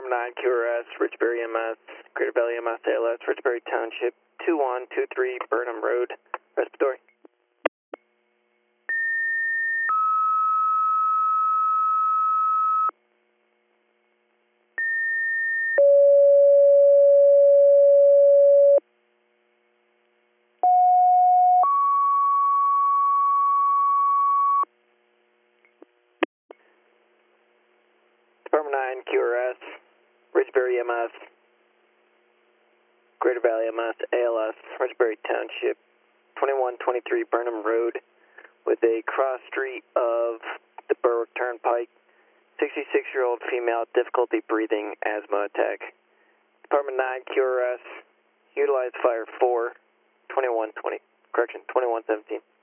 Department 9 QRS, Richbury MS, Greater Valley MS, ALS, Richbury Township, 2123 Burnham Road, respiratory. Department 9 QRS, Richbury MS, Greater Valley MS, ALS, Richbury Township, 2123 Burnham Road, with a cross street of the Berwick Turnpike, 66-year-old female, difficulty breathing, asthma attack. Department 9 QRS, utilize fire 4, 2117.